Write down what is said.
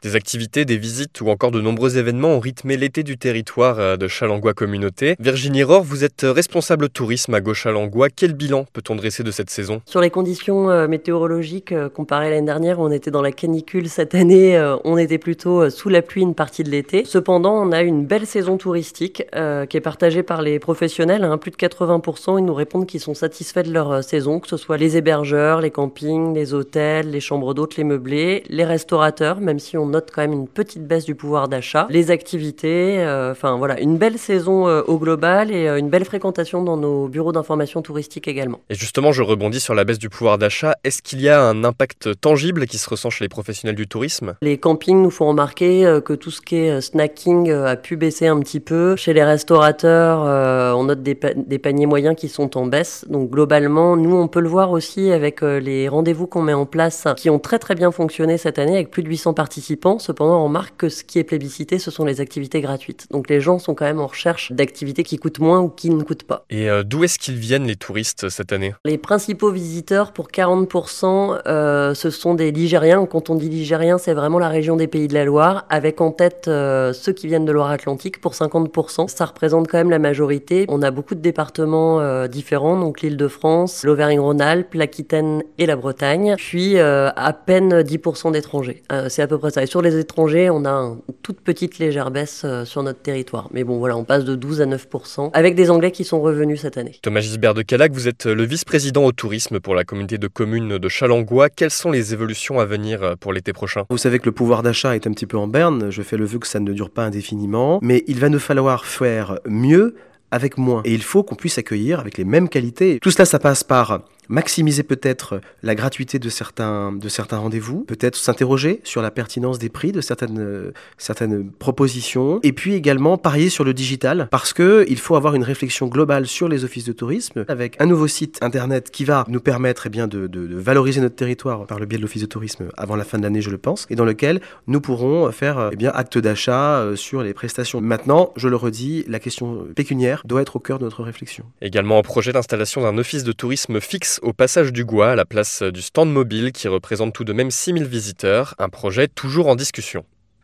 Des activités, des visites ou encore de nombreux événements ont rythmé l'été du territoire de Challengois Communauté. Virginie Rohr, vous êtes responsable tourisme à Gauchallengois. Quel bilan peut-on dresser de cette saison? Sur les conditions météorologiques, comparé à l'année dernière, on était dans la canicule. Cette année, on était plutôt sous la pluie une partie de l'été. Cependant, on a une belle saison touristique qui est partagée par les professionnels. Plus de 80%, ils nous répondent qu'ils sont satisfaits de leur saison, que ce soit les hébergeurs, les campings, les hôtels, les chambres d'hôtes, les meublés, les restaurateurs, même si on note quand même une petite baisse du pouvoir d'achat, les activités, voilà, une belle saison au global et une belle fréquentation dans nos bureaux d'information touristique également. Et justement, je rebondis sur la baisse du pouvoir d'achat. Est-ce qu'il y a un impact tangible qui se ressent chez les professionnels du tourisme? Les campings nous font remarquer que tout ce qui est snacking a pu baisser un petit peu. Chez les restaurateurs, on note des paniers moyens qui sont en baisse. Donc globalement, nous, on peut le voir aussi avec les rendez-vous qu'on met en place qui ont très très bien fonctionné cette année avec plus de 800 participants. Cependant, on remarque que ce qui est plébiscité, ce sont les activités gratuites. Donc les gens sont quand même en recherche d'activités qui coûtent moins ou qui ne coûtent pas. Et d'où est-ce qu'ils viennent les touristes cette année? Les principaux visiteurs, pour 40%, ce sont des Ligériens. Quand on dit Ligériens, c'est vraiment la région des Pays de la Loire, avec en tête ceux qui viennent de Loire-Atlantique pour 50%. Ça représente quand même la majorité. On a beaucoup de départements différents, donc l'Île-de-France, l'Auvergne-Rhône-Alpes, l'Aquitaine et la Bretagne, puis à peine 10% d'étrangers. C'est à peu près ça. Et sur les étrangers, on a une toute petite légère baisse sur notre territoire. Mais bon, voilà, on passe de 12 à 9%, avec des Anglais qui sont revenus cette année. Thomas Gisbert de Calac, vous êtes le vice-président au tourisme pour la communauté de communes de Challengois. Quelles sont les évolutions à venir pour l'été prochain? Vous savez que le pouvoir d'achat est un petit peu en berne. Je fais le vœu que ça ne dure pas indéfiniment. Mais il va nous falloir faire mieux avec moins. Et il faut qu'on puisse accueillir avec les mêmes qualités. Tout cela, ça passe par maximiser peut-être la gratuité de certains rendez-vous, peut-être s'interroger sur la pertinence des prix de certaines propositions, et puis également parier sur le digital, parce que il faut avoir une réflexion globale sur les offices de tourisme, avec un nouveau site internet qui va nous permettre de valoriser notre territoire par le biais de l'office de tourisme avant la fin de l'année, je le pense, et dans lequel nous pourrons faire acte d'achat sur les prestations. Maintenant, je le redis, la question pécuniaire doit être au cœur de notre réflexion. Également en projet d'installation d'un office de tourisme fixe au passage du Gois, à la place du stand mobile qui représente tout de même 6000 visiteurs, un projet toujours en discussion.